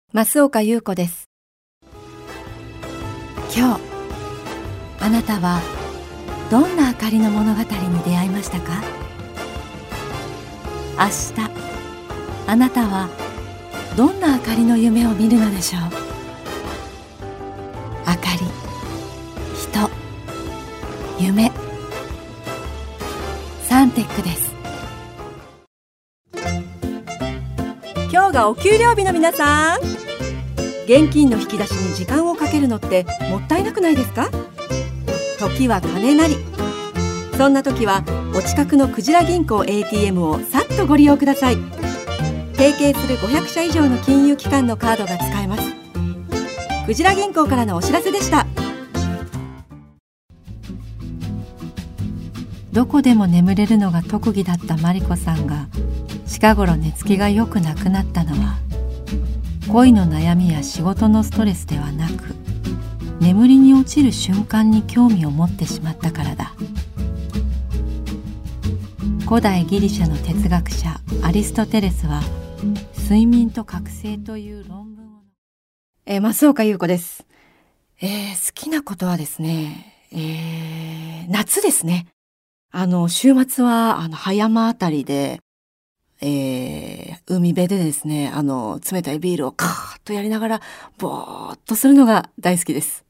増岡優子です。今日あなたはどんな明かりの物語に出会いましたか？明日あなたはどんな明かりの夢を見るのでしょう。明かり、人、夢、サンテックです。 今日がお給料日の皆さん、現金の引き出しに時間をかけるのってもったいなくないですか？時は金なり。そんな時はお近くのクジラ銀行 ATM をさっとご利用ください。提携する500社以上の金融機関のカードが使えます。クジラ銀行からのお知らせでした。 どこでも眠れるのが特技だったマリコさんが近頃寝つきが良くなくなったのは、恋の悩みや仕事のストレスではなく、眠りに落ちる瞬間に興味を持ってしまったからだ。古代ギリシャの哲学者アリストテレスは睡眠と覚醒という論文を増岡優子です。 好きなことはですね、夏ですね。週末は葉山あたりで、海辺でですね、冷たいビールをカーッとやりながらぼーっとするのが大好きです。